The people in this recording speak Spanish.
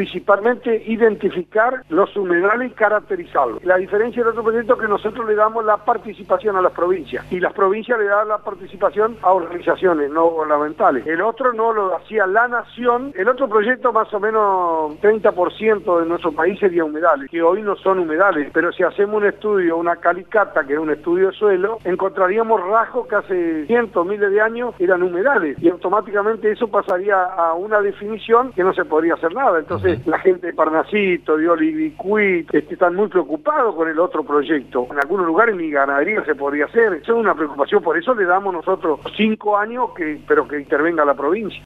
principalmente identificar los humedales y caracterizarlos. La diferencia del otro proyecto es que nosotros le damos la participación a las provincias y las provincias le dan la participación a organizaciones no gubernamentales. El otro no lo hacía la nación. El otro proyecto más o menos 30% de nuestro país sería humedales, que hoy no son humedales, pero si hacemos un estudio, una calicata, que es un estudio de suelo, encontraríamos rasgos que hace cientos, miles de años eran humedales y automáticamente eso pasaría a una definición que no se podría hacer nada. Entonces la gente de Parnasito, de Olivicuit, están muy preocupados con el otro proyecto. En algunos lugares ni ganadería se podría hacer. Eso es una preocupación, por eso le damos nosotros 5 años, pero que intervenga la provincia.